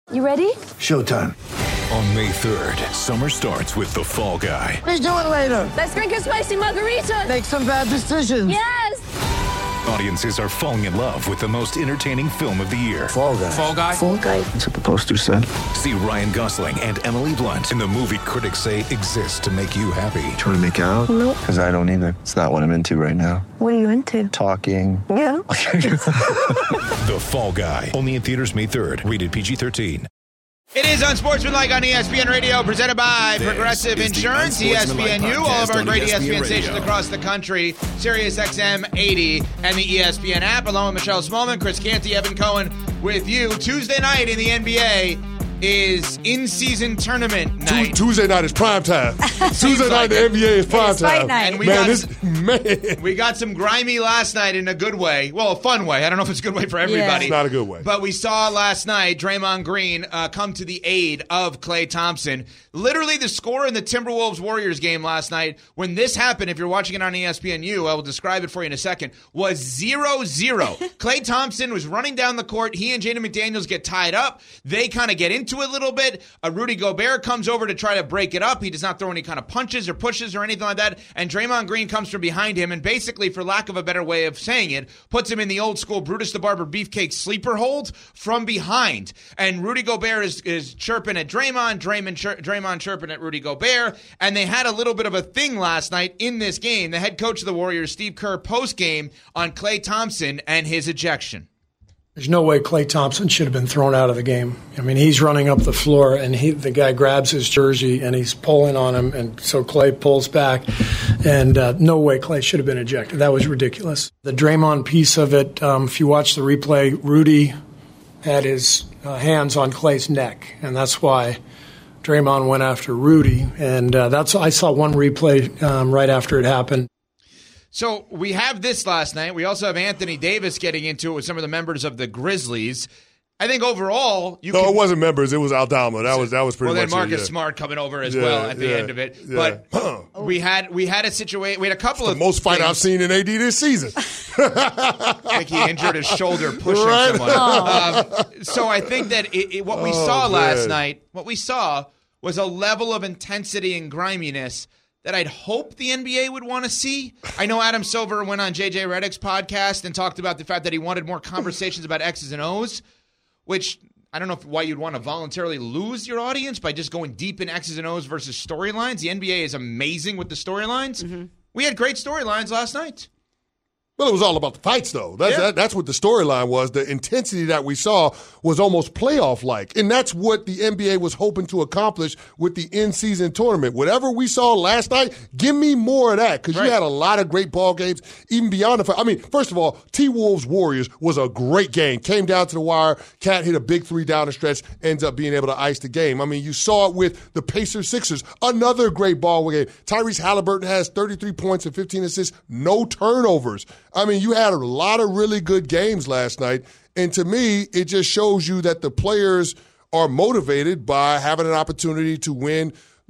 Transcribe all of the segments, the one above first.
You ready? Showtime. On May 3rd, summer starts with The Fall Guy. Let's do it later. Let's drink a spicy margarita. Make some bad decisions. Yes! Audiences are falling in love with the most entertaining film of the year. Fall Guy. Fall Guy? Fall Guy. That's what the poster said. See Ryan Gosling and Emily Blunt in the movie critics say exists to make you happy. Trying to make it out? Nope. Because I don't either. It's not what I'm into right now. What are you into? Talking. Yeah. The Fall Guy. Only in theaters May 3rd. Rated PG-13. It is Unsportsmanlike on ESPN Radio, presented by This Progressive is the Insurance, Unsportsmanlike ESPNU, all of podcast our on great ESPN ESPN stations Radio. across the country, Sirius XM 80, and the ESPN app, along with Michelle Smallman, Chris Canty, Evan Cohen with you. Tuesday night in the NBA is in-season tournament night. Tuesday night is prime time. Tuesday night in the NBA is prime time. And we got some grimy last night in a good way. Well, a fun way. I don't know if it's a good way for everybody. It's not a good way. But we saw last night Draymond Green come to the aid of Klay Thompson. Literally the score in the Timberwolves-Warriors game last night, when this happened, if you're watching it on ESPNU, I will describe it for you in a second, was 0-0. Klay Thompson was running down the court. He and Jaden McDaniels get tied up. They kind of get into it a little bit. Rudy Gobert comes over to try to break it up. He does not throw any kind of punches or pushes or anything like that. And Draymond Green comes from behind him and basically, for lack of a better way of saying it, puts him in the old school Brutus the Barber beefcake sleeper hold from behind. And Rudy Gobert is chirping at Draymond, Draymond chirping at Rudy Gobert. And they had a little bit of a thing last night in this game. The head coach of the Warriors, Steve Kerr, post-game on Klay Thompson and his ejection. There's no way Klay Thompson should have been thrown out of the game. I mean, he's running up the floor, and the guy grabs his jersey, and he's pulling on him, and so Klay pulls back, and no way Klay should have been ejected. That was ridiculous. The Draymond piece of it, if you watch the replay, Rudy had his hands on Klay's neck, and that's why Draymond went after Rudy. And I saw one replay right after it happened. So we have this last night. We also have Anthony Davis getting into it with some of the members of the Grizzlies. I think overall, it wasn't members. It was Aldama. That was pretty much. Well, then Marcus it, Smart coming over as well at the end of it. Yeah. But we had a situation. We had a couple of the most fight things. I've seen in AD this season. I think he injured his shoulder pushing someone. So I think that what we saw last night, what we saw was a level of intensity and griminess that I'd hope the NBA would want to see. I know Adam Silver went on JJ Redick's podcast and talked about the fact that he wanted more conversations about X's and O's, which I don't know why you'd want to voluntarily lose your audience by just going deep in X's and O's versus storylines. The NBA is amazing with the storylines. Mm-hmm. We had great storylines last night. Well, it was all about the fights, though. That's what the storyline was. The intensity that we saw was almost playoff-like. And that's what the NBA was hoping to accomplish with the in-season tournament. Whatever we saw last night, give me more of that, because you had a lot of great ball games, even beyond the fight. I mean, first of all, T-Wolves-Warriors was a great game. Came down to the wire. Cat hit a big three down the stretch, ends up being able to ice the game. I mean, you saw it with the Pacers-Sixers, another great ball game. Tyrese Halliburton has 33 points and 15 assists, no turnovers. I mean, you had a lot of really good games last night. And to me, it just shows you that the players are motivated by having an opportunity to win,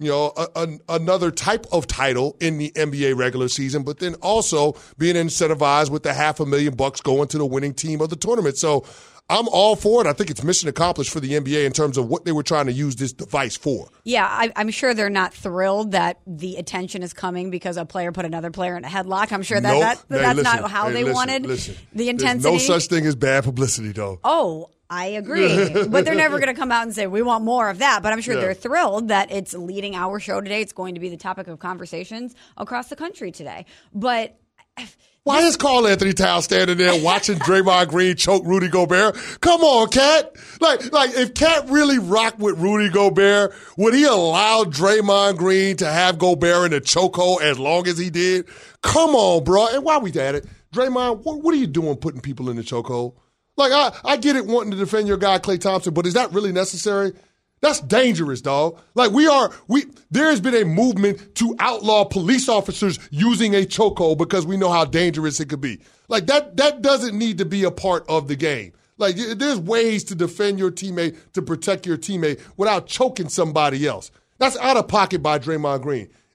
another type of title in the NBA regular season, but then also being incentivized with the $500,000 going to the winning team of the tournament. So I'm all for it. I think it's mission accomplished for the NBA in terms of what they were trying to use this device for. Yeah, I'm sure they're not thrilled that the attention is coming because a player put another player in a headlock. I'm sure that's not how they wanted the intensity. There's no such thing as bad publicity, though. Oh, I agree. But they're never going to come out and say, we want more of that. But I'm sure they're thrilled that it's leading our show today. It's going to be the topic of conversations across the country today. But why is Karl Anthony Towns standing there watching Draymond Green choke Rudy Gobert? Come on, Cat. Like if Cat really rocked with Rudy Gobert, would he allow Draymond Green to have Gobert in a chokehold as long as he did? Come on, bro. And while we at it, Draymond, what are you doing putting people in the chokehold? Like, I get it wanting to defend your guy, Klay Thompson, but is that really necessary? That's dangerous, dog. Like, there has been a movement to outlaw police officers using a chokehold because we know how dangerous it could be. Like, that doesn't need to be a part of the game. Like, there's ways to defend your teammate, to protect your teammate without choking somebody else. That's out of pocket by Draymond Green.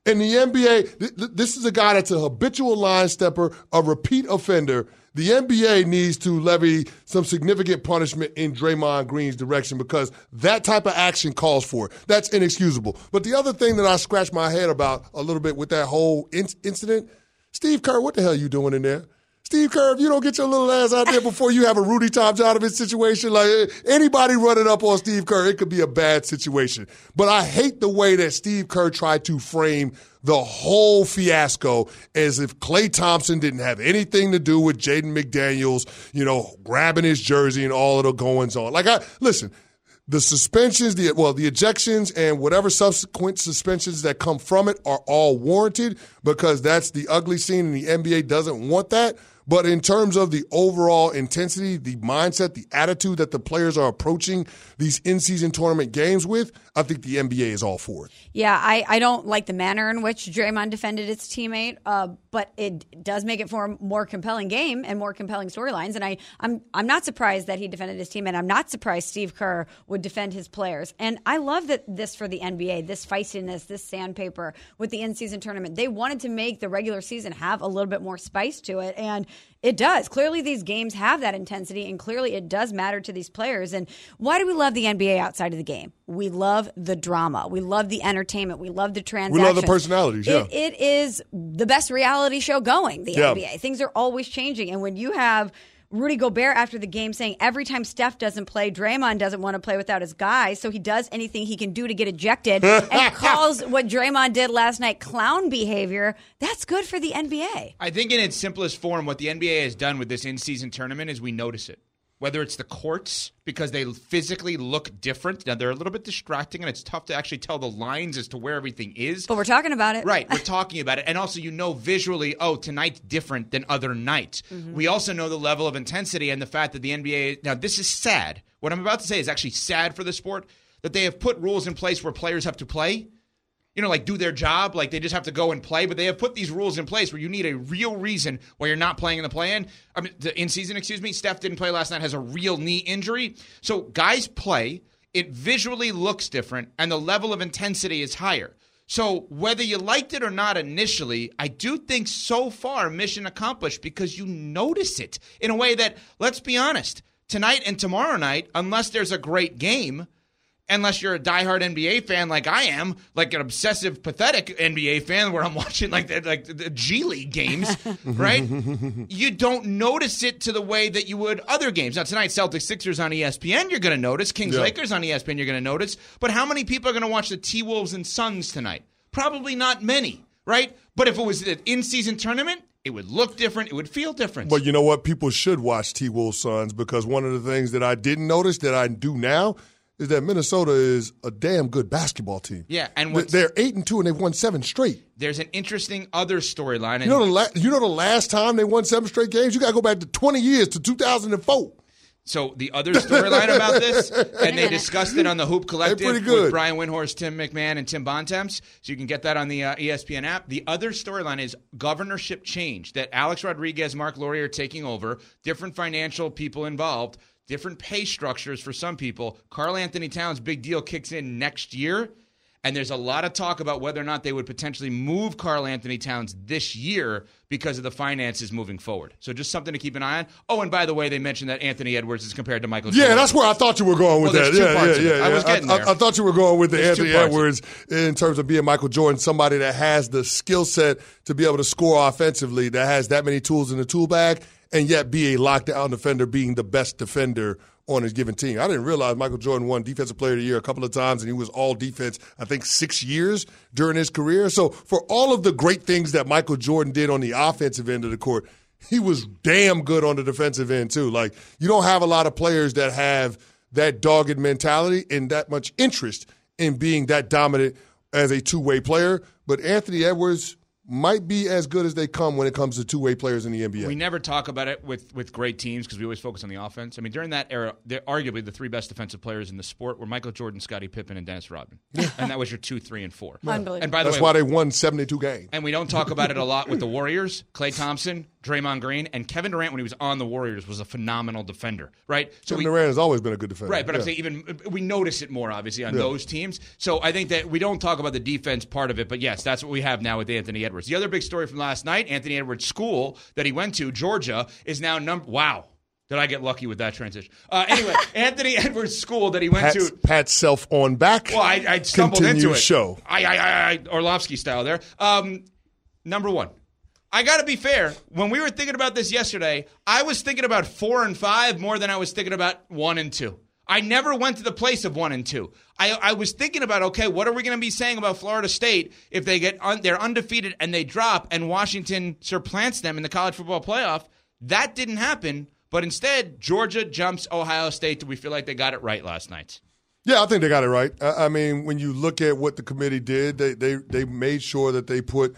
In the NBA, this is a guy that's a habitual line stepper, a repeat offender. The NBA needs to levy some significant punishment in Draymond Green's direction because that type of action calls for it. That's inexcusable. But the other thing that I scratched my head about a little bit with that whole incident, Steve Kerr, what the hell are you doing in there? Steve Kerr, if you don't get your little ass out there before you have a Rudy Tomjanovich situation, like anybody running up on Steve Kerr, it could be a bad situation. But I hate the way that Steve Kerr tried to frame the whole fiasco as if Klay Thompson didn't have anything to do with Jaden McDaniels, grabbing his jersey and all of the goings on. Listen, the suspensions, the ejections and whatever subsequent suspensions that come from it are all warranted because that's the ugly scene and the NBA doesn't want that. But in terms of the overall intensity, the mindset, the attitude that the players are approaching these in-season tournament games with, I think the NBA is all for it. Yeah, I don't like the manner in which Draymond defended his teammate, but it does make it for a more compelling game and more compelling storylines. And I'm not surprised that he defended his teammate. I'm not surprised Steve Kerr would defend his players. And I love this for the NBA, this feistiness, this sandpaper with the in-season tournament. They wanted to make the regular season have a little bit more spice to it, and it does. Clearly, these games have that intensity, and clearly it does matter to these players. And why do we love the NBA outside of the game? We love the drama. We love the entertainment. We love the transactions. We love the personalities, yeah. It is the best reality show going, the NBA. Things are always changing. And when you have Rudy Gobert after the game saying every time Steph doesn't play, Draymond doesn't want to play without his guys, so he does anything he can do to get ejected and calls what Draymond did last night clown behavior, that's good for the NBA. I think in its simplest form, what the NBA has done with this in-season tournament is we notice it. Whether it's the courts, because they physically look different. Now, they're a little bit distracting, and it's tough to actually tell the lines as to where everything is. But we're talking about it. Right, we're talking about it. And also, visually, tonight's different than other nights. Mm-hmm. We also know the level of intensity and the fact that the NBA – now, this is sad. What I'm about to say is actually sad for the sport, that they have put rules in place where players have to play. Do their job, like they just have to go and play. But they have put these rules in place where you need a real reason why you're not playing in the play-in. In-season, Steph didn't play last night, has a real knee injury. So guys play. It visually looks different, and the level of intensity is higher. So whether you liked it or not initially, I do think so far mission accomplished because you notice it in a way that, let's be honest, tonight and tomorrow night, unless there's a great game, unless you're a diehard NBA fan like I am, like an obsessive, pathetic NBA fan where I'm watching the G League games, right? You don't notice it to the way that you would other games. Now, tonight, Celtics-Sixers on ESPN, you're going to notice. Kings-Lakers on ESPN, you're going to notice. But how many people are going to watch the T-Wolves and Suns tonight? Probably not many, right? But if it was an in-season tournament, it would look different. It would feel different. But you know what? People should watch T-Wolves Suns because one of the things that I didn't notice that I do now is that Minnesota is a damn good basketball team. Yeah, and they're 8-2 and they've won 7 straight. There's an interesting other storyline. You know the last time they won 7 straight games? You got to go back to 20 years to 2004. So the other storyline about this, and they discussed it on the Hoop Collective with Brian Windhorst, Tim McMahon, and Tim Bontemps, so you can get that on the ESPN app. The other storyline is governorship change, that Alex Rodriguez, Mark Laurie are taking over, different financial people involved, different pay structures for some people. Karl Anthony Towns' big deal kicks in next year, and there's a lot of talk about whether or not they would potentially move Karl Anthony Towns this year because of the finances moving forward. So just something to keep an eye on. Oh, and by the way, they mentioned that Anthony Edwards is compared to Michael Jordan. Yeah, that's where I thought you were going with that. Yeah. I was getting there. I thought you were going with the Anthony Edwards in terms of being Michael Jordan, somebody that has the skill set to be able to score offensively, that has that many tools in the tool bag, and yet be a lockdown defender, being the best defender on his given team. I didn't realize Michael Jordan won Defensive Player of the Year a couple of times, and he was all defense, I think, 6 years during his career. So for all of the great things that Michael Jordan did on the offensive end of the court, he was damn good on the defensive end too. Like, you don't have a lot of players that have that dogged mentality and that much interest in being that dominant as a two-way player. But Anthony Edwards, might be as good as they come when it comes to two-way players in the NBA. We never talk about it with great teams because we always focus on the offense. I mean, during that era, they're arguably the three best defensive players in the sport were Michael Jordan, Scottie Pippen, and Dennis Rodman. And that was your 2, 3, and 4. Unbelievable. And by the That's way, why they won 72 games. and we don't talk about it a lot with the Warriors. Klay Thompson, Draymond Green, and Kevin Durant when he was on the Warriors was a phenomenal defender, right? So Kevin Durant has always been a good defender. Right, but I'm saying even we notice it more, obviously, on those teams. So I think that we don't talk about the defense part of it, but yes, that's what we have now with Anthony Edwards. The other big story from last night, Anthony Edwards' school that he went to, Georgia, is now wow. Did I get lucky with that transition? Anyway, Anthony Edwards' school that he went to. Pat's self on back. Well, I stumbled into it. Show. I Orlovsky style there. Number one. I got to be fair. When we were thinking about this yesterday, I was thinking about 4 and 5 more than I was thinking about 1 and 2. I never went to the place of 1 and 2. I was thinking about, okay, what are we going to be saying about Florida State if they they're undefeated and they drop and Washington supplants them in the college football playoff? That didn't happen, but instead Georgia jumps Ohio State. Do we feel like they got it right last night? Yeah, I think they got it right. I mean, when you look at what the committee did, they made sure that they put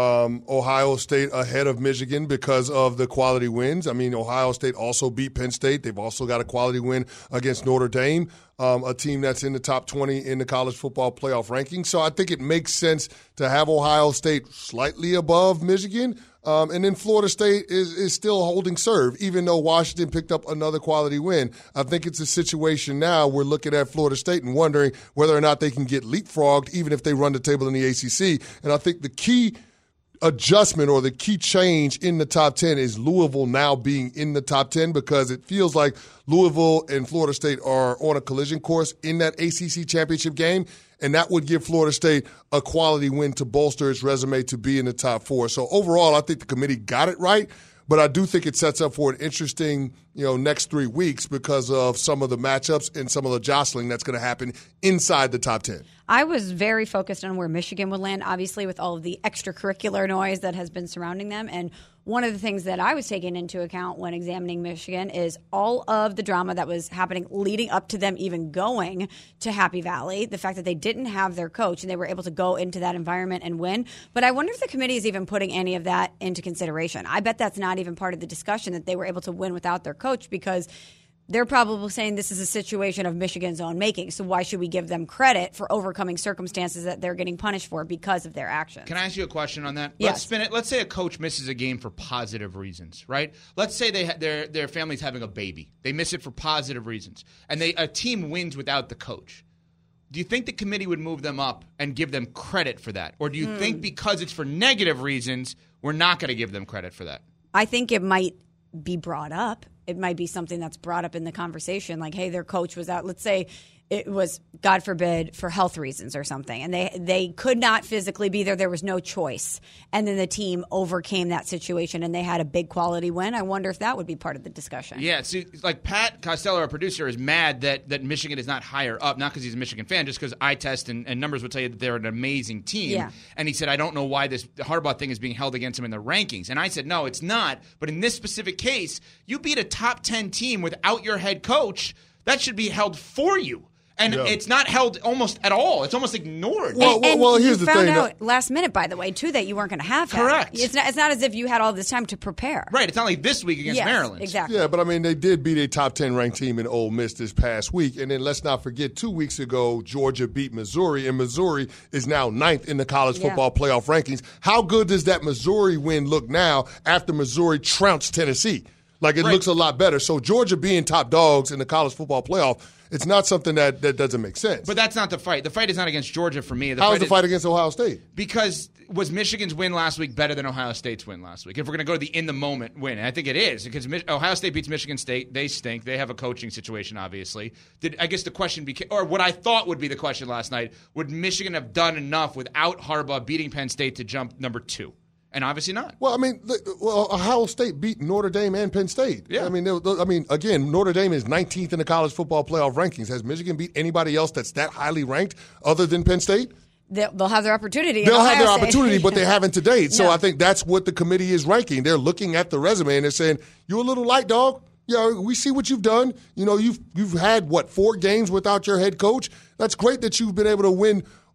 Ohio State ahead of Michigan because of the quality wins. I mean, Ohio State also beat Penn State. They've also got a quality win against Notre Dame, a team that's in the top 20 in the college football playoff ranking. So I think it makes sense to have Ohio State slightly above Michigan. And then Florida State is still holding serve, even though Washington picked up another quality win. I think it's a situation now we're looking at Florida State and wondering whether or not they can get leapfrogged, even if they run the table in the ACC. And I think the key adjustment or the key change in the top 10 is Louisville now being in the top 10 because it feels like Louisville and Florida State are on a collision course in that ACC championship game, and that would give Florida State a quality win to bolster its resume to be in the top 4. So overall, I think the committee got it right, but I do think it sets up for an interesting, next 3 weeks because of some of the matchups and some of the jostling that's going to happen inside the top 10. I was very focused on where Michigan would land, obviously, with all of the extracurricular noise that has been surrounding them. And one of the things that I was taking into account when examining Michigan is all of the drama that was happening leading up to them even going to Happy Valley, the fact that they didn't have their coach and they were able to go into that environment and win. But I wonder if the committee is even putting any of that into consideration. I bet that's not even part of the discussion, that they were able to win without their coach, because they're probably saying this is a situation of Michigan's own making. So why should we give them credit for overcoming circumstances that they're getting punished for because of their actions? Can I ask you a question on that? Yes. Let's spin it. Let's say a coach misses a game for positive reasons, right? Let's say their family's having a baby. They miss it for positive reasons. And a team wins without the coach. Do you think the committee would move them up and give them credit for that? Or do you think because it's for negative reasons, we're not going to give them credit for that? I think it might be brought up. It might be something that's brought up in the conversation, like, hey, their coach was out. Let's say it was, God forbid, for health reasons or something, and they could not physically be there. There was no choice. And then the team overcame that situation, and they had a big quality win. I wonder if that would be part of the discussion. Yeah, see, like Pat Costello, our producer, is mad that Michigan is not higher up, not because he's a Michigan fan, just because eye test and numbers would tell you that they're an amazing team. Yeah. And he said, I don't know why this Harbaugh thing is being held against him in the rankings. And I said, no, it's not. But in this specific case, you beat a top 10 team without your head coach. That should be held for you. And it's not held almost at all. It's almost ignored. Well, here's the thing. You found out last minute, by the way, too, that you weren't going to have him. Correct. It's not as if you had all this time to prepare. Right. It's not like this week against Maryland. Exactly. Yeah, but I mean, they did beat a top 10 ranked team in Ole Miss this past week. And then let's not forget, 2 weeks ago, Georgia beat Missouri, and Missouri is now 9th in the college football playoff rankings. How good does that Missouri win look now after Missouri trounced Tennessee? Like, it looks a lot better. So Georgia being top dogs in the college football playoff, it's not something that doesn't make sense. But that's not the fight. The fight is not against Georgia for me. How is the fight against Ohio State? Because was Michigan's win last week better than Ohio State's win last week? If we're going to go to the in-the-moment win, and I think it is, because Ohio State beats Michigan State. They stink. They have a coaching situation, obviously. I guess the question became, or what I thought would be the question last night, would Michigan have done enough without Harbaugh beating Penn State to jump number 2? And obviously not. Well, I mean, Ohio State beat Notre Dame and Penn State. Yeah. I mean, again, Notre Dame is 19th in the college football playoff rankings. Has Michigan beat anybody else that's that highly ranked other than Penn State? They'll have their opportunity. They'll have their opportunity, but they haven't to date. So No. I think that's what the committee is ranking. They're looking at the resume and they're saying, you're a little light, dog. Yeah, we see what you've done. You know, you've had, 4 games without your head coach? That's great that you've been able to win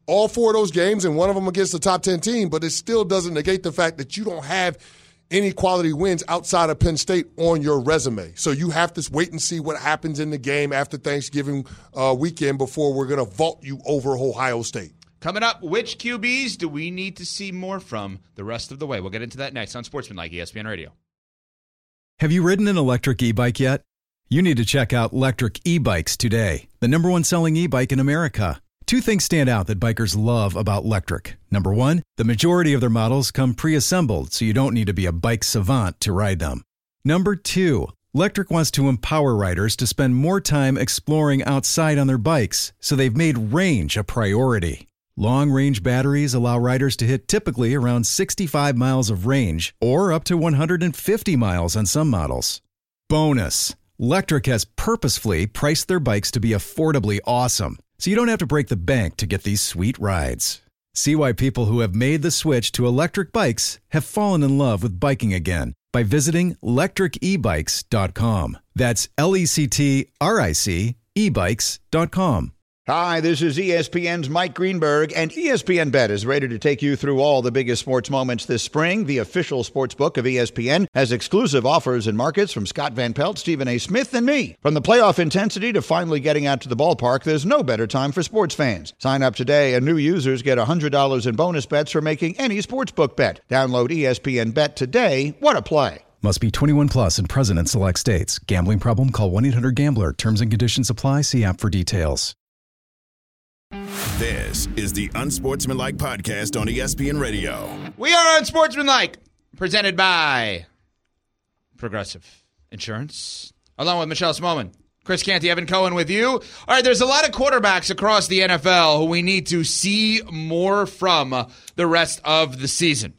all 4 of those games and one of them against the top 10 team, but it still doesn't negate the fact that you don't have any quality wins outside of Penn State on your resume. So you have to wait and see what happens in the game after Thanksgiving weekend before we're going to vault you over Ohio State. Coming up, which QBs do we need to see more from the rest of the way? We'll get into that next on Sportsmanlike ESPN Radio. Have you ridden an electric e-bike yet? You need to check out Electric E-Bikes today, the #1 selling e-bike in America. 2 things stand out that bikers love about Electric. Number 1, the majority of their models come pre-assembled, so you don't need to be a bike savant to ride them. Number 2, Electric wants to empower riders to spend more time exploring outside on their bikes, so they've made range a priority. Long-range batteries allow riders to hit typically around 65 miles of range, or up to 150 miles on some models. Bonus, Electric has purposefully priced their bikes to be affordably awesome, so you don't have to break the bank to get these sweet rides. See why people who have made the switch to electric bikes have fallen in love with biking again by visiting lectricebikes.com. That's LECTRIC ebikes.com. Hi, this is ESPN's Mike Greenberg, and ESPN Bet is ready to take you through all the biggest sports moments this spring. The official sports book of ESPN has exclusive offers and markets from Scott Van Pelt, Stephen A. Smith, and me. From the playoff intensity to finally getting out to the ballpark, there's no better time for sports fans. Sign up today, and new users get $100 in bonus bets for making any sportsbook bet. Download ESPN Bet today. What a play. Must be 21 plus and present in select states. Gambling problem? Call 1-800-GAMBLER. Terms and conditions apply. See app for details. This is the Unsportsmanlike Podcast on ESPN Radio. We are Unsportsmanlike, presented by Progressive Insurance, along with Michelle Smallman, Chris Canty, Evan Cohen with you. All right, there's a lot of quarterbacks across the NFL who we need to see more from the rest of the season.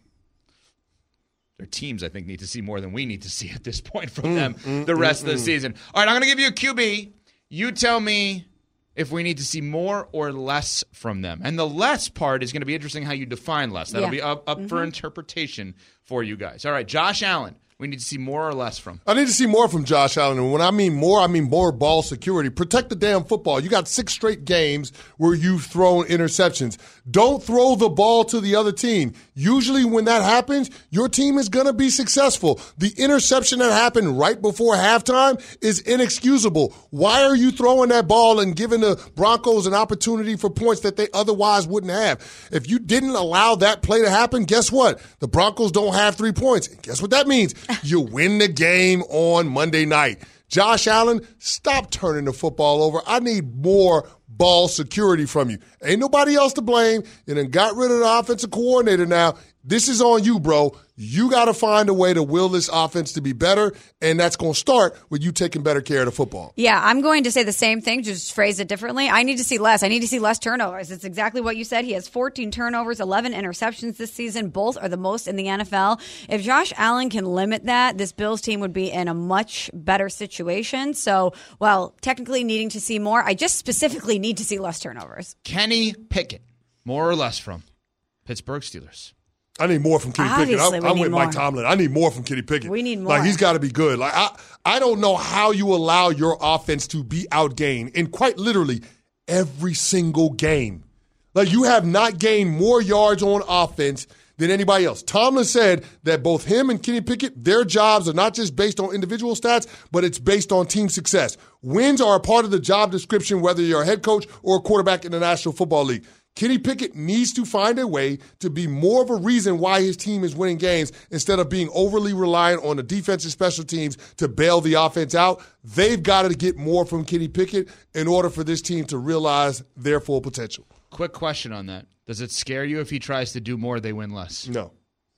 Their teams, I think, need to see more than we need to see at this point from them the rest of the season. All right, I'm going to give you a QB. You tell me if we need to see more or less from them. And the less part is going to be interesting how you define less. That'll be up for interpretation for you guys. All right, Josh Allen, we need to see more or less from. I need to see more from Josh Allen. And when I mean more ball security. Protect the damn football. You got 6 straight games where you've thrown interceptions. Don't throw the ball to the other team. Usually when that happens, your team is going to be successful. The interception that happened right before halftime is inexcusable. Why are you throwing that ball and giving the Broncos an opportunity for points that they otherwise wouldn't have? If you didn't allow that play to happen, guess what? The Broncos don't have 3 points. And guess what that means? You win the game on Monday night. Josh Allen, stop turning the football over. I need more ball security from you. Ain't nobody else to blame. You done got rid of the offensive coordinator now. This is on you, bro. You got to find a way to will this offense to be better, and that's going to start with you taking better care of the football. Yeah, I'm going to say the same thing, just phrase it differently. I need to see less. I need to see less turnovers. It's exactly what you said. He has 14 turnovers, 11 interceptions this season. Both are the most in the NFL. If Josh Allen can limit that, this Bills team would be in a much better situation. So, while technically needing to see more, I just specifically need to see less turnovers. Kenny Pickett, more or less from Pittsburgh Steelers. I need more from Kenny Pickett. I'm with Mike Tomlin. I need more from Kenny Pickett. We need more. Like, he's got to be good. Like, I don't know how you allow your offense to be outgained in quite literally every single game. Like, you have not gained more yards on offense than anybody else. Tomlin said that both him and Kenny Pickett, their jobs are not just based on individual stats, but it's based on team success. Wins are a part of the job description, whether you're a head coach or a quarterback in the National Football League. Kenny Pickett needs to find a way to be more of a reason why his team is winning games instead of being overly reliant on the defensive special teams to bail the offense out. They've got to get more from Kenny Pickett in order for this team to realize their full potential. Quick question on that. Does it scare you if he tries to do more, they win less? No.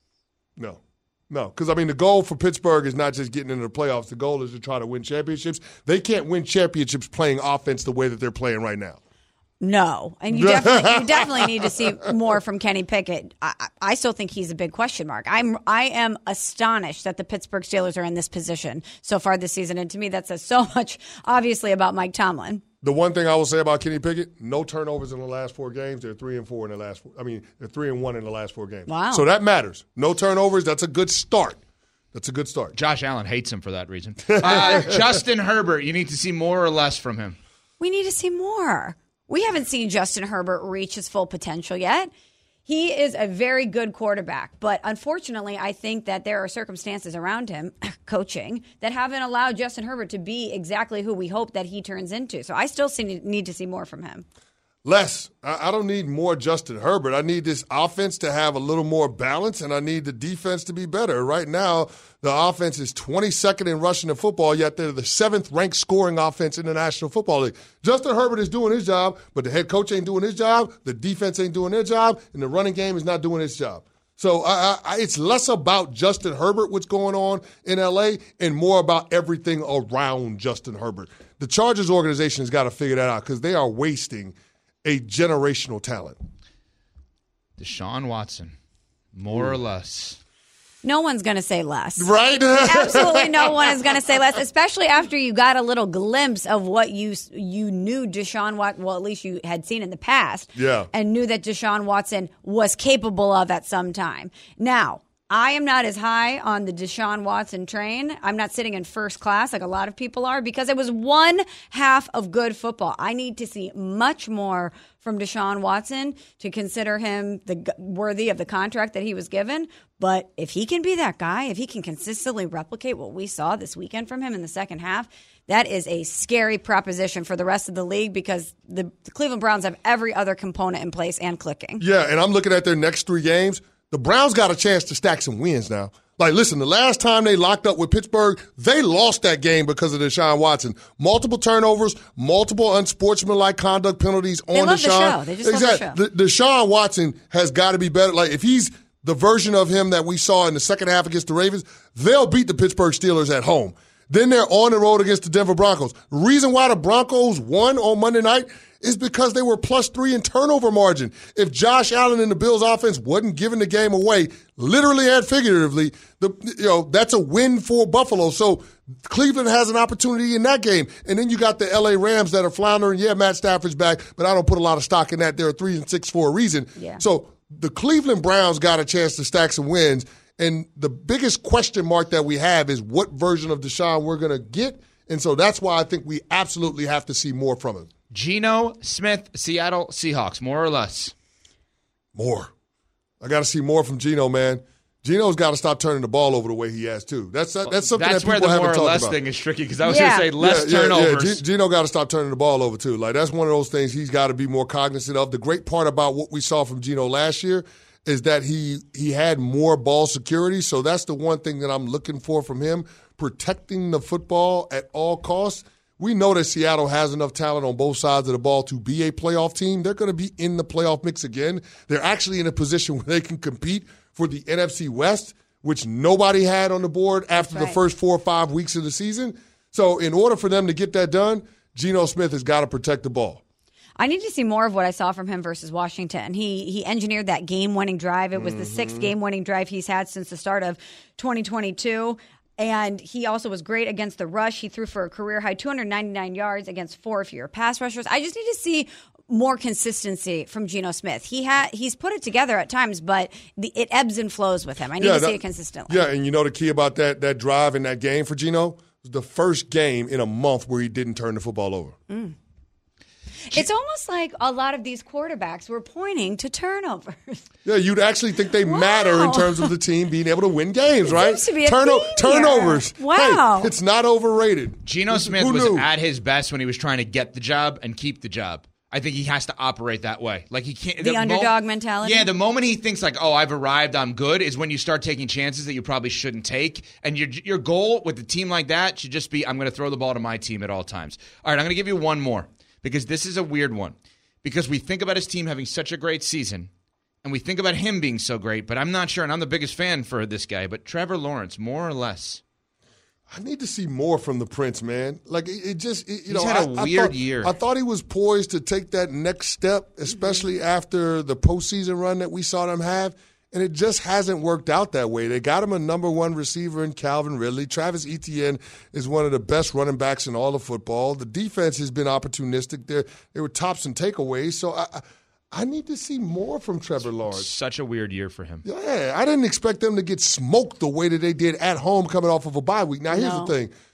Because, I mean, the goal for Pittsburgh is not just getting into the playoffs. The goal is to try to win championships. They can't win championships playing offense the way that they're playing right now. No, and you definitely need to see more from Kenny Pickett. I still think he's a big question mark. I am astonished that the Pittsburgh Steelers are in this position so far this season, and to me that says so much, obviously, about Mike Tomlin. The one thing I will say about Kenny Pickett, no turnovers in the last 4 games. They're 3-4 in the last. They're 3-1 in the last 4 games. Wow! So that matters. No turnovers. That's a good start. Josh Allen hates him for that reason. Justin Herbert, you need to see more or less from him. We need to see more. We haven't seen Justin Herbert reach his full potential yet. He is a very good quarterback, but unfortunately, I think that there are circumstances around him, coaching, that haven't allowed Justin Herbert to be exactly who we hope that he turns into. So I still need to see more from him. Less. I don't need more Justin Herbert. I need this offense to have a little more balance, and I need the defense to be better. Right now, the offense is 22nd in rushing the football, yet they're the 7th-ranked scoring offense in the National Football League. Justin Herbert is doing his job, but the head coach ain't doing his job, the defense ain't doing their job, and the running game is not doing its job. So it's less about Justin Herbert, what's going on in L.A., and more about everything around Justin Herbert. The Chargers organization has got to figure that out because they are wasting a generational talent. Deshaun Watson, more or less. No one's going to say less. Right? Absolutely no one is going to say less, especially after you got a little glimpse of what you knew Deshaun Watson, well, at least you had seen in the past, and knew that Deshaun Watson was capable of at some time. Now, I am not as high on the Deshaun Watson train. I'm not sitting in first class like a lot of people are because it was one half of good football. I need to see much more from Deshaun Watson to consider him worthy of the contract that he was given. But if he can be that guy, if he can consistently replicate what we saw this weekend from him in the second half, that is a scary proposition for the rest of the league because the Cleveland Browns have every other component in place and clicking. Yeah, and I'm looking at their next 3 games. The Browns got a chance to stack some wins now. Like, listen, the last time they locked up with Pittsburgh, they lost that game because of Deshaun Watson. Multiple turnovers, multiple unsportsmanlike conduct penalties on Deshaun. The show. They just love the show. Deshaun Watson has got to be better. Like, if he's the version of him that we saw in the second half against the Ravens, they'll beat the Pittsburgh Steelers at home. Then they're on the road against the Denver Broncos. The reason why the Broncos won on Monday night is because they were +3 in turnover margin. If Josh Allen and the Bills offense wasn't giving the game away, literally and figuratively, that's a win for Buffalo. So Cleveland has an opportunity in that game. And then you got the LA Rams that are floundering. Yeah, Matt Stafford's back, but I don't put a lot of stock in that. They're 3-6 for a reason. Yeah. So the Cleveland Browns got a chance to stack some wins. And the biggest question mark that we have is what version of Deshaun we're going to get. And so that's why I think we absolutely have to see more from him. Geno Smith, Seattle Seahawks, more or less? More. I got to see more from Geno, man. Geno's got to stop turning the ball over the way he has, too. That's something that people haven't talked about. That's where the more or less thing is tricky, because I was going to say less turnovers. Yeah. Geno got to stop turning the ball over, too. Like, that's one of those things he's got to be more cognizant of. The great part about what we saw from Geno last year is that he had more ball security, so that's the one thing that I'm looking for from him, protecting the football at all costs. We know that Seattle has enough talent on both sides of the ball to be a playoff team. They're going to be in the playoff mix again. They're actually in a position where they can compete for the NFC West, which nobody had on the board after the first 4 or 5 weeks of the season. So in order for them to get that done, Geno Smith has got to protect the ball. I need to see more of what I saw from him versus Washington. He engineered that game-winning drive. It was the 6th game-winning drive he's had since the start of 2022. And he also was great against the rush. He threw for a career-high 299 yards against 4 fewer pass rushers. I just need to see more consistency from Geno Smith. He's put it together at times, but it ebbs and flows with him. I need to see it consistently. Yeah, and you know the key about that drive in that game for Geno? It was the first game in a month where he didn't turn the football over. It's almost like a lot of these quarterbacks were pointing to turnovers. Yeah, you'd actually think they matter in terms of the team being able to win games, right? Seems to be a theme turnovers. Here. Wow. Hey, it's not overrated. Geno Smith was at his best when he was trying to get the job and keep the job. I think he has to operate that way. Like he can't. The underdog mentality? Yeah, the moment he thinks like, oh, I've arrived, I'm good, is when you start taking chances that you probably shouldn't take. And your goal with a team like that should just be, I'm going to throw the ball to my team at all times. All right, I'm going to give you one more. Because this is a weird one. Because we think about his team having such a great season, and we think about him being so great, but I'm not sure, and I'm the biggest fan for this guy, but Trevor Lawrence, more or less. I need to see more from the Prince, man. Like, He's had a weird year. I thought he was poised to take that next step, especially after the postseason run that we saw them have. And it just hasn't worked out that way. They got him a number 1 receiver in Calvin Ridley. Travis Etienne is one of the best running backs in all of football. The defense has been opportunistic. They were tops and takeaways. So I need to see more from Trevor Lawrence. Such a weird year for him. Yeah, I didn't expect them to get smoked the way that they did at home coming off of a bye week. Now, here's the thing.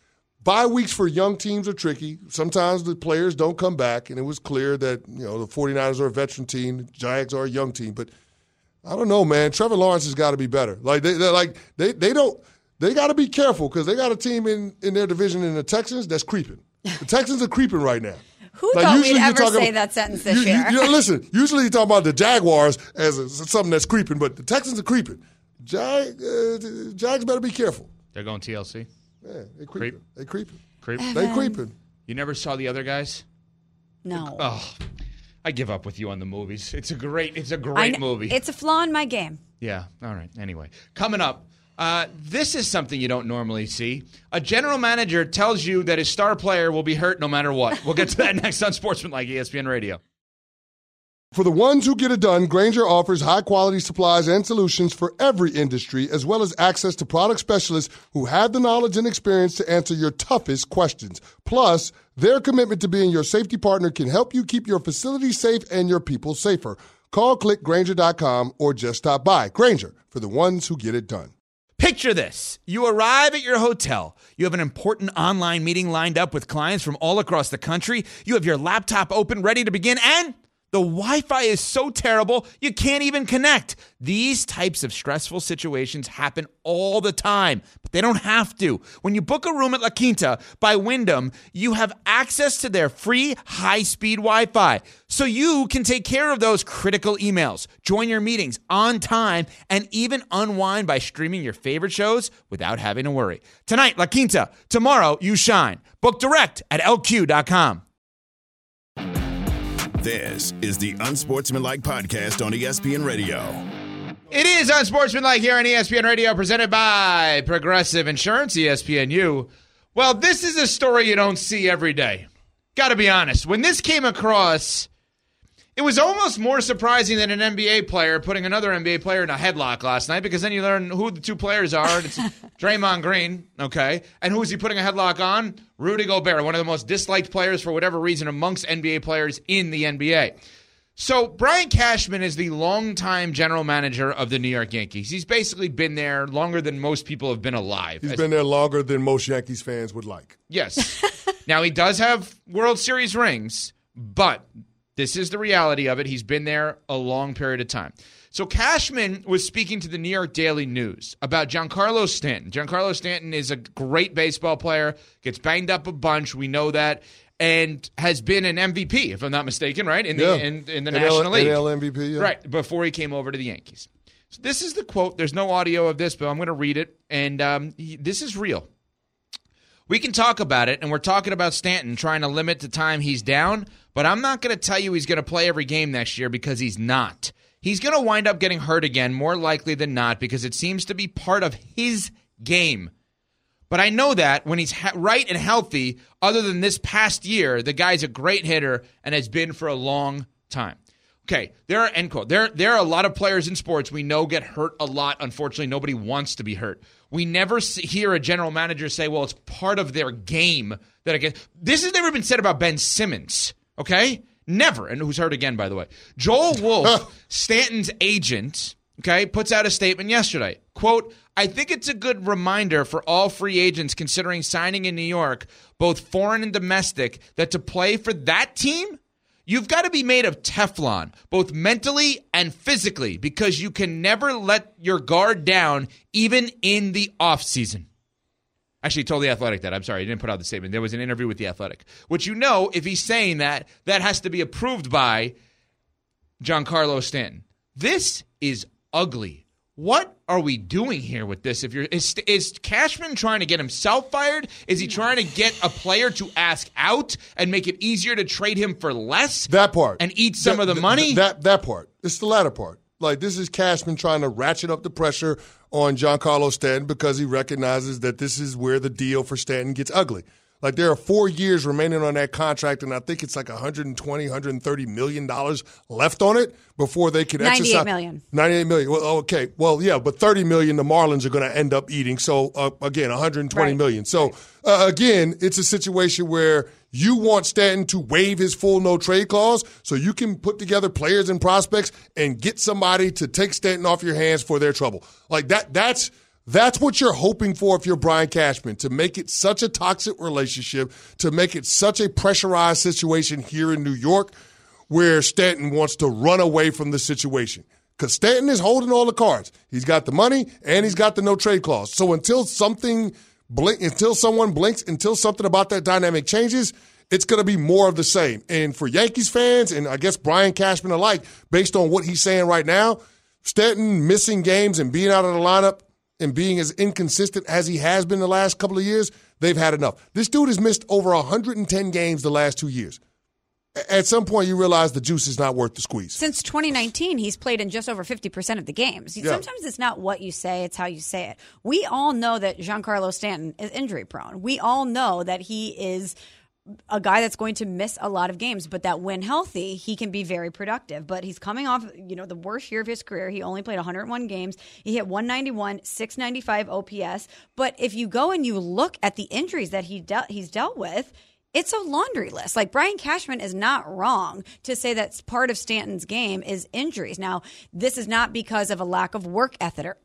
bye weeks for young teams are tricky. Sometimes the players don't come back, and it was clear that the 49ers are a veteran team, the Jags are a young team. But I don't know, man. Trevor Lawrence has got to be better. Like they got to be careful because they got a team in their division in the Texans that's creeping. The Texans are creeping right now. Who thought we'd ever say that sentence this year? Listen, usually you talk about the Jaguars as something that's creeping, but the Texans are creeping. Jags better be careful. They're going TLC? Yeah, they creeping. They creeping. They creeping. You never saw the other guys? No. Oh, I give up with you on the movies. It's a great movie. It's a flaw in my game. Yeah. All right. Anyway, coming up, this is something you don't normally see. A general manager tells you that his star player will be hurt no matter what. We'll get to that next on Sportsmanlike ESPN Radio. For the ones who get it done, Grainger offers high-quality supplies and solutions for every industry, as well as access to product specialists who have the knowledge and experience to answer your toughest questions. Plus, their commitment to being your safety partner can help you keep your facility safe and your people safer. Call, click Grainger.com, or just stop by. Grainger, for the ones who get it done. Picture this. You arrive at your hotel. You have an important online meeting lined up with clients from all across the country. You have your laptop open, ready to begin, and the Wi-Fi is so terrible, you can't even connect. These types of stressful situations happen all the time, but they don't have to. When you book a room at La Quinta by Wyndham, you have access to their free high-speed Wi-Fi, so you can take care of those critical emails, join your meetings on time, and even unwind by streaming your favorite shows without having to worry. Tonight, La Quinta. Tomorrow, you shine. Book direct at LQ.com. This is the Unsportsmanlike Podcast on ESPN Radio. It is Unsportsmanlike here on ESPN Radio, presented by Progressive Insurance, ESPNU. Well, this is a story you don't see every day. Got to be honest. When this came across, it was almost more surprising than an NBA player putting another NBA player in a headlock last night, because then you learn who the two players are. It's Draymond Green, okay? And who is he putting a headlock on? Rudy Gobert, one of the most disliked players for whatever reason amongst NBA players in the NBA. So Brian Cashman is the longtime general manager of the New York Yankees. He's basically been there longer than most people have been alive. He's been there longer than most Yankees fans would like. Yes. Now, he does have World Series rings, but this is the reality of it. He's been there a long period of time. So Cashman was speaking to the New York Daily News about Giancarlo Stanton. Giancarlo Stanton is a great baseball player, gets banged up a bunch, we know that, and has been an MVP, if I'm not mistaken, right, in the National League. NL MVP, yeah. Right, before he came over to the Yankees. So this is the quote. There's no audio of this, but I'm going to read it, and this is real. We can talk about it, and we're talking about Stanton trying to limit the time he's down, but I'm not going to tell you he's going to play every game next year, because he's not. He's going to wind up getting hurt again, more likely than not, because it seems to be part of his game. But I know that when he's right and healthy, other than this past year, the guy's a great hitter and has been for a long time. Okay, end quote. There are a lot of players in sports we know get hurt a lot. Unfortunately, nobody wants to be hurt. We never hear a general manager say, well, it's part of their game that I get. This has never been said about Ben Simmons, okay? Never. And who's hurt again, by the way. Joel Wolf, Stanton's agent, okay, puts out a statement yesterday. Quote, I think it's a good reminder for all free agents considering signing in New York, both foreign and domestic, that to play for that team, you've got to be made of Teflon, both mentally and physically, because you can never let your guard down, even in the offseason. Actually, he told The Athletic that. I'm sorry, he didn't put out the statement. There was an interview with The Athletic, which, you know, if he's saying that, that has to be approved by Giancarlo Stanton. This is ugly. What are we doing here with this? Is Cashman trying to get himself fired? Is he trying to get a player to ask out and make it easier to trade him for less? That part. And eat some of the money? That part. It's the latter part. Like, this is Cashman trying to ratchet up the pressure on Giancarlo Stanton because he recognizes that this is where the deal for Stanton gets ugly. Like, there are 4 years remaining on that contract, and I think it's like $120, $130 million left on it before they can exercise. $98 million. $98 million. Well, okay. Well, yeah, but $30 million the Marlins are going to end up eating. So, again, $120 million. So, again, it's a situation where you want Stanton to waive his full no-trade clause so you can put together players and prospects and get somebody to take Stanton off your hands for their trouble. Like, that's That's what you're hoping for if you're Brian Cashman, to make it such a toxic relationship, to make it such a pressurized situation here in New York where Stanton wants to run away from the situation. Because Stanton is holding all the cards. He's got the money and he's got the no-trade clause. So until someone blinks, until something about that dynamic changes, it's going to be more of the same. And for Yankees fans, and I guess Brian Cashman alike, based on what he's saying right now, Stanton missing games and being out of the lineup and being as inconsistent as he has been the last couple of years, they've had enough. This dude has missed over 110 games the last 2 years. At some point, you realize the juice is not worth the squeeze. Since 2019, he's played in just over 50% of the games. Yeah. Sometimes it's not what you say, it's how you say it. We all know that Giancarlo Stanton is injury prone. We all know that he is a guy that's going to miss a lot of games, but that when healthy, he can be very productive. But he's coming off, the worst year of his career. He only played 101 games. He hit 191, 695 OPS. But if you go and you look at the injuries that he's dealt with, it's a laundry list. Like, Brian Cashman is not wrong to say that part of Stanton's game is injuries. Now, this is not because of a lack of work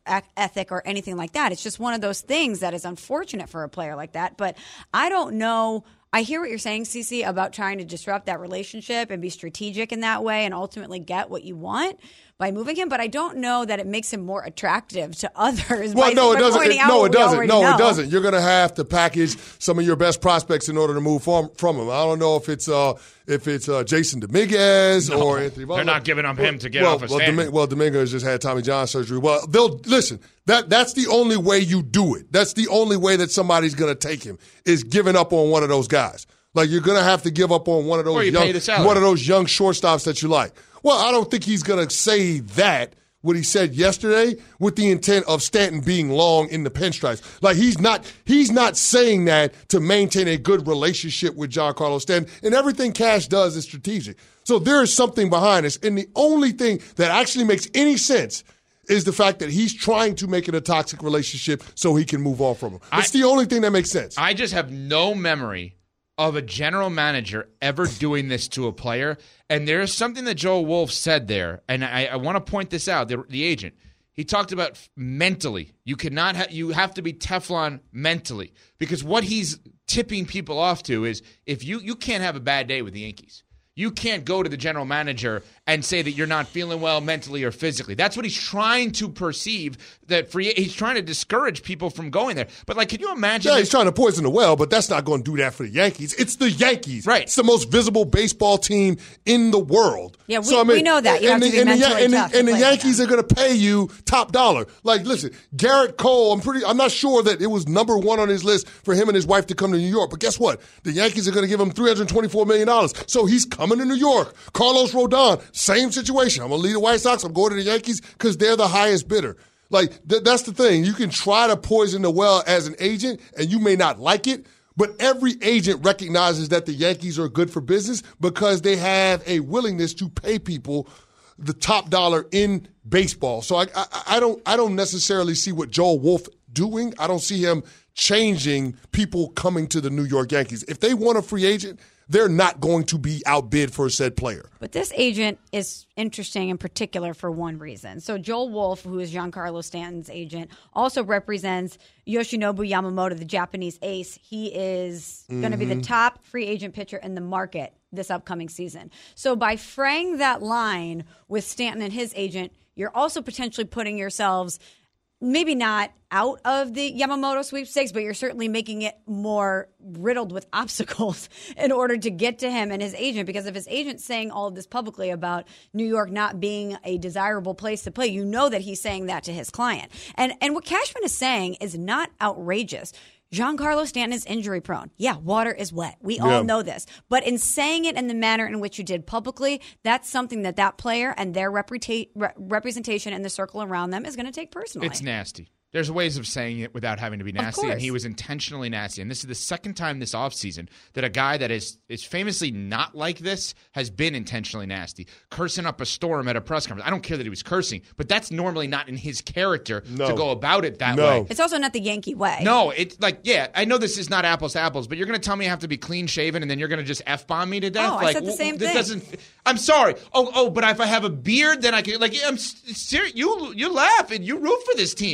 ethic or anything like that. It's just one of those things that is unfortunate for a player like that. But I don't know. I hear what you're saying, Cece, about trying to disrupt that relationship and be strategic in that way and ultimately get what you want by moving him, but I don't know that it makes him more attractive to others. Well, no, it doesn't. It doesn't. You're going to have to package some of your best prospects in order to move from him. I don't know if it's Jason Dominguez or Anthony Butler. They're not giving up him to get off a stand. Dominguez just had Tommy John surgery. Well, listen. That's the only way you do it. That's the only way that somebody's going to take him, is giving up on one of those guys. Like, you're going to have to give up on one of those young shortstops that you like. Well, I don't think he's going to say that, what he said yesterday, with the intent of Stanton being long in the pinstripes. Like, he's not saying that to maintain a good relationship with Giancarlo Stanton. And everything Cash does is strategic. So there is something behind this. And the only thing that actually makes any sense is the fact that he's trying to make it a toxic relationship so he can move on from him. It's the only thing that makes sense. I just have no memory of a general manager ever doing this to a player. And there's something that Joel Wolf said there, and I want to point this out, the agent. He talked about mentally. You have to be Teflon mentally, because what he's tipping people off to is, if you can't have a bad day with the Yankees. You can't go to the general manager and say that you're not feeling well mentally or physically. That's what he's trying to perceive. He's trying to discourage people from going there. But, like, can you imagine? Yeah, he's trying to poison the well, but that's not going to do that for the Yankees. It's the Yankees. Right. It's the most visible baseball team in the world. Yeah, we know that. You have to be mentally tough. And the Yankees are going to pay you top dollar. Like, listen, Garrett Cole, I'm not sure that it was number one on his list for him and his wife to come to New York. But guess what? The Yankees are going to give him $324 million. So he's coming to New York. Carlos Rodon, same situation. I'm going to leave the White Sox. I'm going to the Yankees because they're the highest bidder. Like, that's the thing. You can try to poison the well as an agent, and you may not like it, but every agent recognizes that the Yankees are good for business because they have a willingness to pay people the top dollar in baseball. So I don't necessarily see what Joel Wolf doing. I don't see him changing people coming to the New York Yankees. If they want a free agent, they're not going to be outbid for said player. But this agent is interesting in particular for one reason. So Joel Wolf, who is Giancarlo Stanton's agent, also represents Yoshinobu Yamamoto, the Japanese ace. He is going to be the top free agent pitcher in the market this upcoming season. So by fraying that line with Stanton and his agent, you're also potentially putting yourselves maybe not out of the Yamamoto sweepstakes, but you're certainly making it more riddled with obstacles in order to get to him and his agent. Because if his agent's saying all of this publicly about New York not being a desirable place to play, you know that he's saying that to his client. And what Cashman is saying is not outrageous. Giancarlo Stanton is injury prone. Yeah, water is wet. We all know this. But in saying it in the manner in which you did publicly, that's something that player and their representation in the circle around them is going to take personally. It's nasty. There's ways of saying it without having to be nasty, and he was intentionally nasty. And this is the second time this offseason that a guy that is famously not like this has been intentionally nasty, cursing up a storm at a press conference. I don't care that he was cursing, but that's normally not in his character to go about it that way. It's also not the Yankee way. No, it's like, yeah, I know this is not apples to apples, but you're going to tell me I have to be clean-shaven and then you're going to just F-bomb me to death? Oh, I said the same thing. I'm sorry. Oh, but if I have a beard, then I can, like, I'm serious. You laugh and you root for this team. It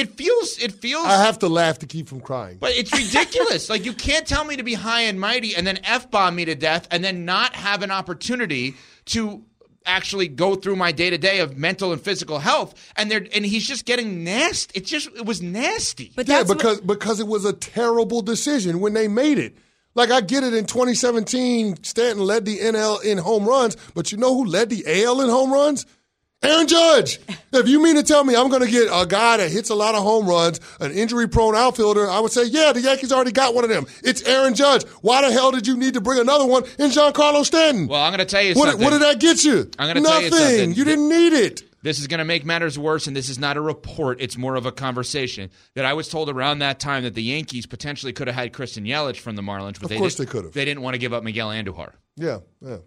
it feels. I have to laugh to keep from crying. But it's ridiculous. Like, you can't tell me to be high and mighty and then F-bomb me to death and then not have an opportunity to actually go through my day-to-day of mental and physical health. And he's just getting nasty. It was nasty. But because it was a terrible decision when they made it. Like, I get it, in 2017, Stanton led the NL in home runs, but you know who led the AL in home runs? Aaron Judge. If you mean to tell me I'm going to get a guy that hits a lot of home runs, an injury-prone outfielder, I would say, yeah, the Yankees already got one of them. It's Aaron Judge. Why the hell did you need to bring another one in Giancarlo Stanton? Well, I'm going to tell you something. What did that get you? I'm going to tell you something. Nothing. You didn't need it. This is going to make matters worse, and this is not a report. It's more of a conversation that I was told around that time that the Yankees potentially could have had Christian Yelich from the Marlins. But of course they could have. They didn't want to give up Miguel Andujar. Yeah.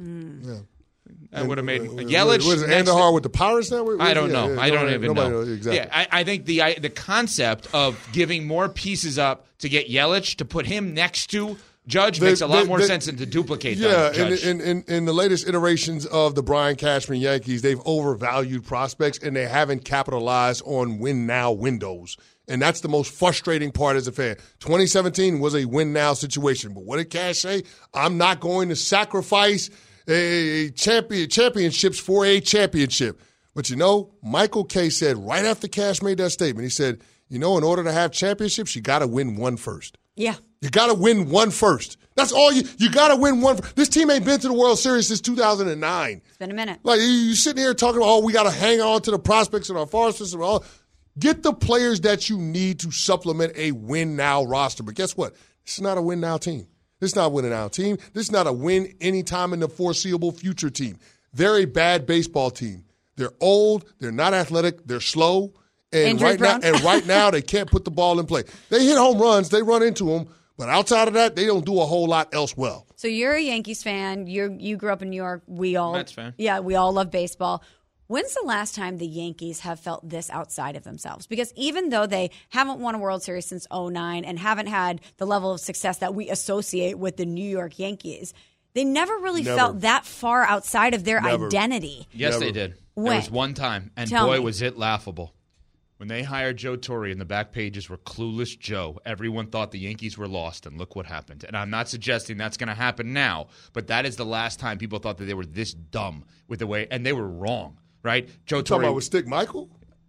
That would have made Yelich. Was Andujar with the Pirates now? I don't know. I don't even know. Knows exactly. Yeah, I think the concept of giving more pieces up to get Yelich to put him next to Judge makes a lot more sense than to duplicate that. Yeah, in the latest iterations of the Brian Cashman Yankees, they've overvalued prospects and they haven't capitalized on win-now windows. And that's the most frustrating part as a fan. 2017 was a win-now situation. But what did Cash say? I'm not going to sacrifice championships for a championship. But, Michael Kay said right after Cash made that statement, he said, in order to have championships, you got to win one first. Yeah. You got to win one first. That's all you got to win one. This team ain't been to the World Series since 2009. It's been a minute. Like, you sitting here talking about, we got to hang on to the prospects in our farm system. Get the players that you need to supplement a win-now roster. But guess what? This is not a win-now team. This is not a win-now team. This is not a win anytime in the foreseeable future team. They're a bad baseball team. They're old. They're not athletic. They're slow. And right now, they can't put the ball in play. They hit home runs. They run into them. But outside of that, they don't do a whole lot else well. So you're a Yankees fan. You grew up in New York. Mets fan. Yeah, we all love baseball. When's the last time the Yankees have felt this outside of themselves? Because even though they haven't won a World Series since 2009 and haven't had the level of success that we associate with the New York Yankees, they never really felt that far outside of their identity. Yes, they did. When? There was one time, and was it laughable. When they hired Joe Torre and the back pages were Clueless Joe, everyone thought the Yankees were lost, and look what happened. And I'm not suggesting that's going to happen now, but that is the last time people thought that they were this dumb with the way, and they were wrong, right? Joe Torre. Talking about with Stick Michael?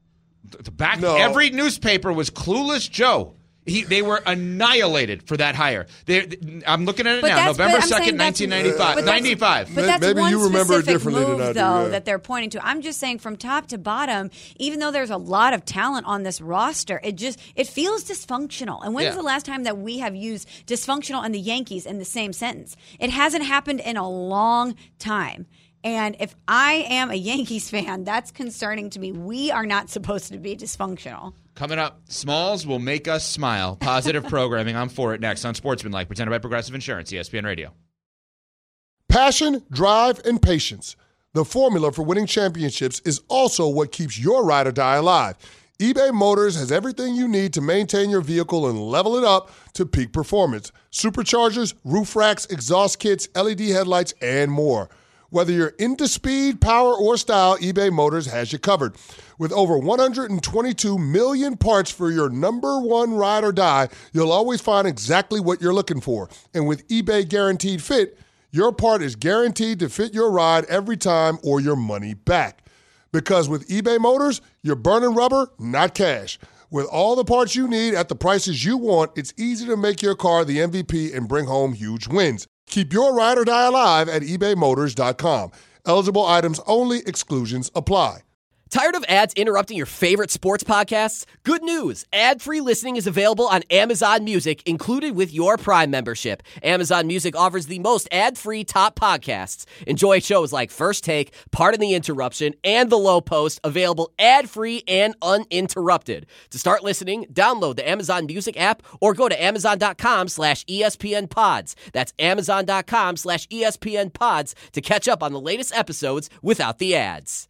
Every newspaper was Clueless Joe. They were annihilated for that hire. I'm looking at it now, November 2nd, 1995. But that's maybe one you remember it specific differently move, than I do, though, yeah. that they're pointing to. I'm just saying from top to bottom, even though there's a lot of talent on this roster, it feels dysfunctional. And when's the last time that we have used dysfunctional and the Yankees in the same sentence? It hasn't happened in a long time. And if I am a Yankees fan, that's concerning to me. We are not supposed to be dysfunctional. Coming up, Smalls will make us smile. Positive programming. I'm for it next on Sportsmanlike, presented by Progressive Insurance, ESPN Radio. Passion, drive, and patience. The formula for winning championships is also what keeps your ride or die alive. eBay Motors has everything you need to maintain your vehicle and level it up to peak performance. Superchargers, roof racks, exhaust kits, LED headlights, and more. Whether you're into speed, power, or style, eBay Motors has you covered. With over 122 million parts for your number one ride or die, you'll always find exactly what you're looking for. And with eBay Guaranteed Fit, your part is guaranteed to fit your ride every time or your money back. Because with eBay Motors, you're burning rubber, not cash. With all the parts you need at the prices you want, it's easy to make your car the MVP and bring home huge wins. Keep your ride or die alive at ebaymotors.com. Eligible items only. Exclusions apply. Tired of ads interrupting your favorite sports podcasts? Good news! Ad-free listening is available on Amazon Music, included with your Prime membership. Amazon Music offers the most ad-free top podcasts. Enjoy shows like First Take, Pardon the Interruption, and The Low Post, available ad-free and uninterrupted. To start listening, download the Amazon Music app or go to amazon.com/ESPN Pods. That's amazon.com/ESPN Pods to catch up on the latest episodes without the ads.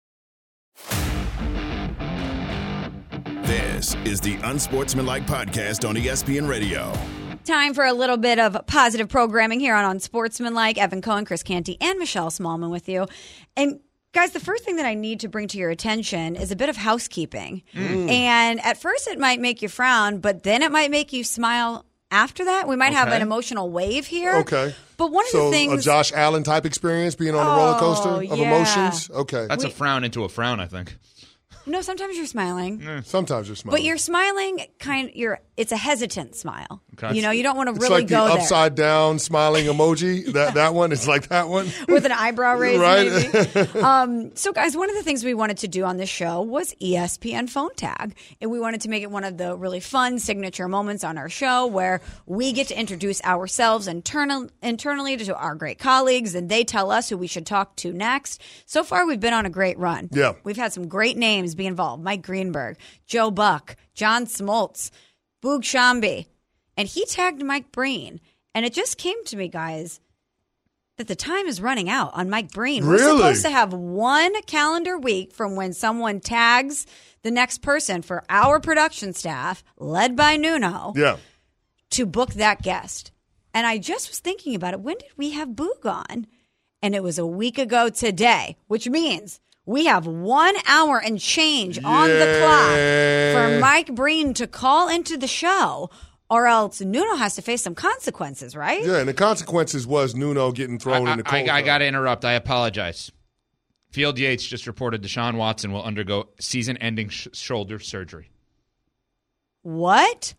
This is the Unsportsmanlike Podcast on ESPN Radio. Time for a little bit of positive programming here on Unsportsmanlike. Evan Cohen, Chris Canty, and Michelle Smallman with you. And Guys, the first thing that I need to bring to your attention is a bit of housekeeping. And at first it might make you frown, but then it might make you smile after that. We might have an emotional wave here. Okay. But one of the things... a Josh Allen type experience, being on a roller coaster of emotions? Okay. That's a frown into a frown, I think. No, sometimes you're smiling. Sometimes you're smiling. But you're smiling it's a hesitant smile. Okay. You know, you don't want to It's really like go the there. upside down smiling emoji. that one, it's like that one. With an eyebrow raise, right? maybe. So, guys, one of the things we wanted to do on this show was ESPN phone tag. And we wanted to make it one of the really fun signature moments on our show where we get to introduce ourselves internally to our great colleagues, and they tell us who we should talk to next. So far, we've been on a great run. Yeah. We've had some great names be involved. Mike Greenberg, Joe Buck, John Smoltz, Boog Shambi. And he tagged Mike Breen. And it just came to me, guys, that the time is running out on Mike Breen. Really? We're supposed to have one calendar week from when someone tags the next person for our production staff, led by Nuno, to book that guest. And I just was thinking about it. When did we have Boog on? And it was a week ago today, which means we have 1 hour and change on the clock for Mike Breen to call into the show, or else Nuno has to face some consequences, right? Yeah, and the consequences was Nuno getting thrown in the cold. I got to interrupt. I apologize. Field Yates just reported Deshaun Watson will undergo season-ending shoulder surgery. What?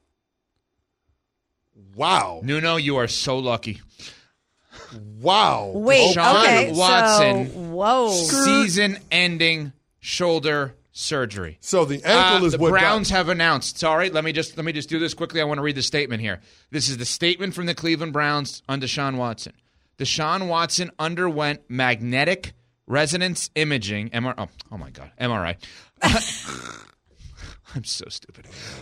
Wow. Nuno, you are so lucky. Wow. Wait, Deshaun Watson, so, whoa. season-ending shoulder surgery. So the ankle is the what Browns have announced. Sorry, let me just do this quickly. I want to read the statement here. This is the statement from the Cleveland Browns on Deshaun Watson. Deshaun Watson underwent magnetic resonance imaging, MRI. Oh my God, MRI. I'm so stupid.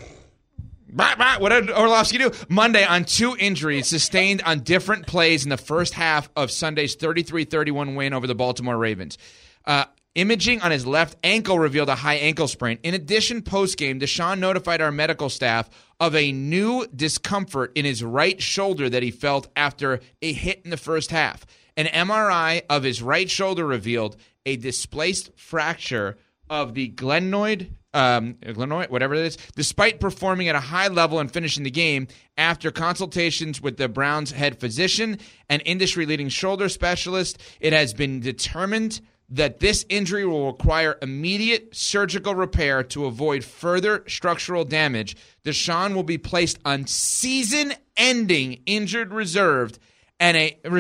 What did Orlovsky do? Monday on 2 injuries sustained on different plays in the first half of Sunday's 33-31 win over the Baltimore Ravens. Imaging on his left ankle revealed a high ankle sprain. In addition, post-game, Deshaun notified our medical staff of a new discomfort in his right shoulder that he felt after a hit in the first half. An MRI of his right shoulder revealed a displaced fracture of the glenoid, whatever it is, despite performing at a high level and finishing the game. After consultations with the Browns head physician and industry-leading shoulder specialist, it has been determined that this injury will require immediate surgical repair to avoid further structural damage. Deshaun will be placed on season-ending injured reserve, and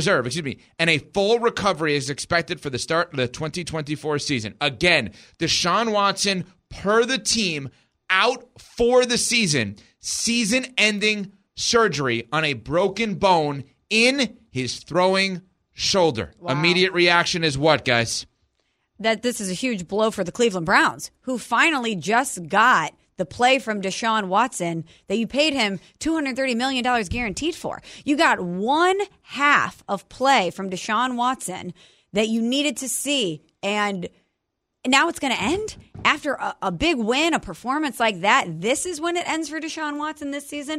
a full recovery is expected for the start of the 2024 season. Again, Deshaun Watson, per the team, out for the season-ending surgery on a broken bone in his throwing shoulder. Wow. Immediate reaction is what, guys? That this is a huge blow for the Cleveland Browns, who finally just got the play from Deshaun Watson that you paid him $230 million guaranteed for. You got 1/2 of play from Deshaun Watson that you needed to see, and now it's going to end? After a big win, a performance like that, this is when it ends for Deshaun Watson this season?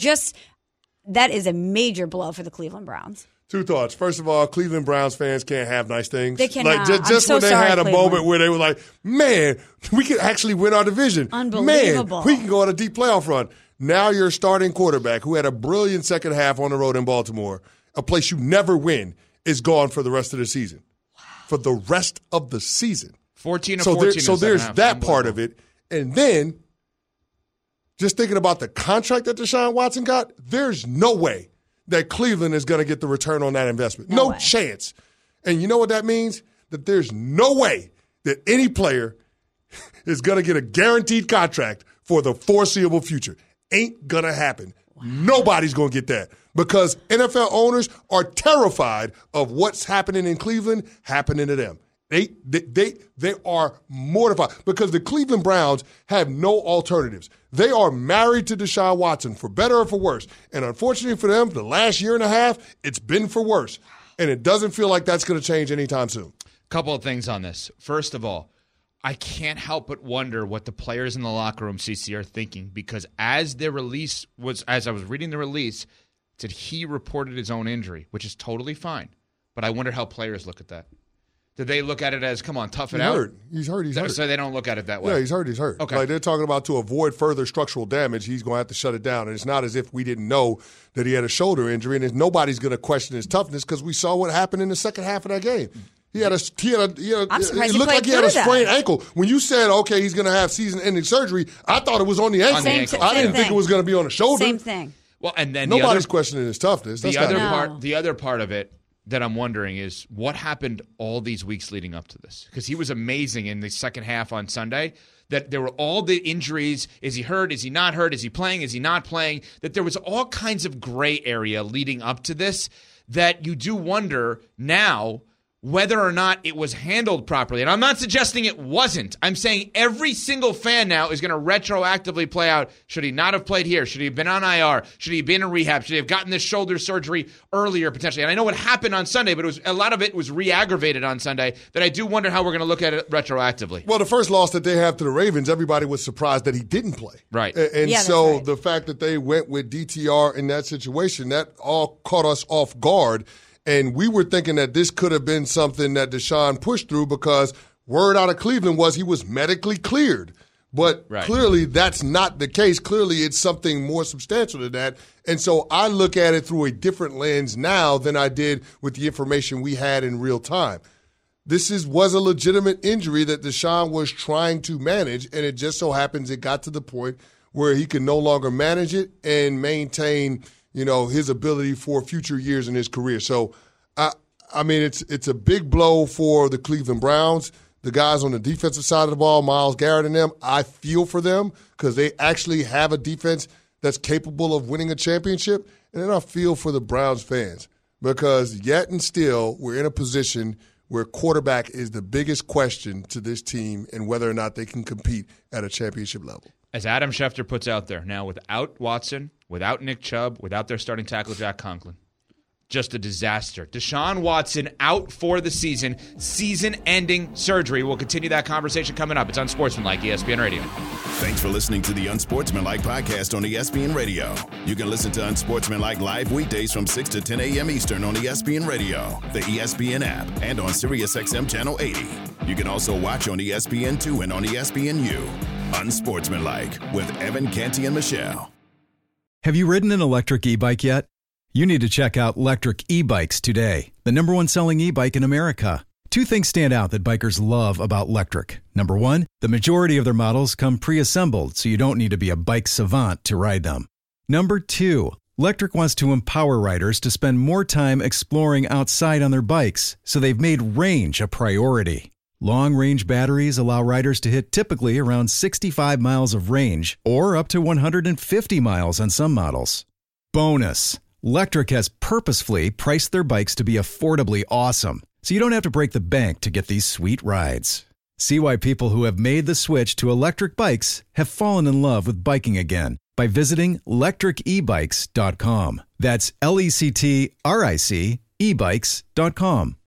That is a major blow for the Cleveland Browns. 2 thoughts. First of all, Cleveland Browns fans can't have nice things. They cannot. Like just when they had a Cleveland. moment where they were like, man, we could actually win our division. Unbelievable. Man, we can go on a deep playoff run. Now your starting quarterback, who had a brilliant second half on the road in Baltimore, a place you never win, is gone for the rest of the season. Wow. For the rest of the season. 14 of 14. So there's that part of it. And then, just thinking about the contract that Deshaun Watson got, there's no way that Cleveland is going to get the return on that investment. No chance. And you know what that means? That there's no way that any player is going to get a guaranteed contract for the foreseeable future. Ain't going to happen. Wow. Nobody's going to get that because NFL owners are terrified of what's happening in Cleveland happening to them. They are mortified because the Cleveland Browns have no alternatives. They are married to Deshaun Watson for better or for worse. And unfortunately for them, the last year and a half, it's been for worse. And it doesn't feel like that's going to change anytime soon. Couple of things on this. First of all, I can't help but wonder what the players in the locker room, CC, are thinking because as I was reading the release, it said he reported his own injury, which is totally fine. But I wonder how players look at that. Do they look at it as, come on, tough it He's out? hurt. He's hurt. So they don't look at it that way? Yeah, he's hurt. Okay. Like they're talking about to avoid further structural damage, he's going to have to shut it down. And it's not as if we didn't know that he had a shoulder injury, and nobody's going to question his toughness because we saw what happened in the second half of that game. I'm surprised it looked like he had a sprained ankle. When you said, okay, he's going to have season-ending surgery, I thought it was on the ankle. I didn't think it was going to be on the shoulder. Same thing. Well, and then nobody's questioning his toughness. The other part of it that I'm wondering is what happened all these weeks leading up to this? Because he was amazing in the second half on Sunday. That there were all the injuries. Is he hurt? Is he not hurt? Is he playing? Is he not playing? That there was all kinds of gray area leading up to this that you do wonder now whether or not it was handled properly. And I'm not suggesting it wasn't. I'm saying every single fan now is going to retroactively play out, should he not have played here? Should he have been on IR? Should he have been in rehab? Should he have gotten this shoulder surgery earlier potentially? And I know what happened on Sunday, but a lot of it was re-aggravated on Sunday, that I do wonder how we're going to look at it retroactively. Well, the first loss that they have to the Ravens, everybody was surprised that he didn't play. Right. And so the fact that they went with DTR in that situation, that all caught us off guard. And we were thinking that this could have been something that Deshaun pushed through because word out of Cleveland was he was medically cleared. But clearly that's not the case. Clearly it's something more substantial than that. And so I look at it through a different lens now than I did with the information we had in real time. This was a legitimate injury that Deshaun was trying to manage, and it just so happens it got to the point where he could no longer manage it and maintain his ability for future years in his career. So, I mean, it's a big blow for the Cleveland Browns. The guys on the defensive side of the ball, Myles Garrett and them, I feel for them because they actually have a defense that's capable of winning a championship. And then I feel for the Browns fans because yet and still we're in a position where quarterback is the biggest question to this team and whether or not they can compete at a championship level. As Adam Schefter puts out there, now without Watson, without Nick Chubb, without their starting tackle Jack Conklin, just a disaster. Deshaun Watson out for the season, season-ending surgery. We'll continue that conversation coming up. It's Unsportsmanlike, ESPN Radio. Thanks for listening to the Unsportsmanlike podcast on ESPN Radio. You can listen to Unsportsmanlike live weekdays from 6 to 10 a.m. Eastern on ESPN Radio, the ESPN app, and on SiriusXM Channel 80. You can also watch on ESPN2 and on ESPNU. Unsportsmanlike with Evan Canty and Michelle. Have you ridden an electric e-bike yet? You need to check out Lectric E-Bikes today, the #1 selling e-bike in America. Two things stand out that bikers love about Lectric. Number one, the majority of their models come pre-assembled, so you don't need to be a bike savant to ride them. Number two, Lectric wants to empower riders to spend more time exploring outside on their bikes, so they've made range a priority. Long-range batteries allow riders to hit typically around 65 miles of range, or up to 150 miles on some models. Bonus, Lectric has purposefully priced their bikes to be affordably awesome, so you don't have to break the bank to get these sweet rides. See why people who have made the switch to electric bikes have fallen in love with biking again by visiting lectricebikes.com. That's LECTRIC ebikes.com.